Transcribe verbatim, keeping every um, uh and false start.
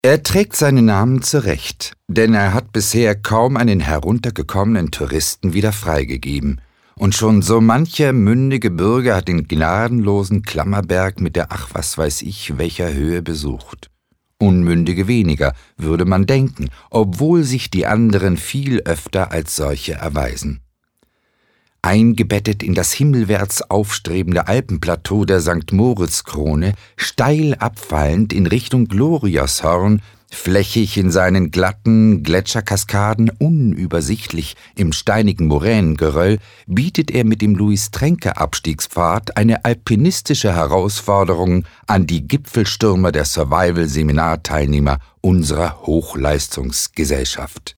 Er trägt seinen Namen zurecht, denn er hat bisher kaum einen heruntergekommenen Touristen wieder freigegeben. Und schon so mancher mündige Bürger hat den gnadenlosen Klammerberg mit der ach was weiß ich welcher Höhe besucht. Unmündige weniger, würde man denken, obwohl sich die anderen viel öfter als solche erweisen. Eingebettet in das himmelwärts aufstrebende Alpenplateau der Sankt Moritz-Krone, steil abfallend in Richtung Gloriashorn, flächig in seinen glatten Gletscherkaskaden, unübersichtlich im steinigen Moränengeröll, bietet er mit dem Louis-Tränke-Abstiegspfad eine alpinistische Herausforderung an die Gipfelstürmer der Survival-Seminarteilnehmer unserer Hochleistungsgesellschaft.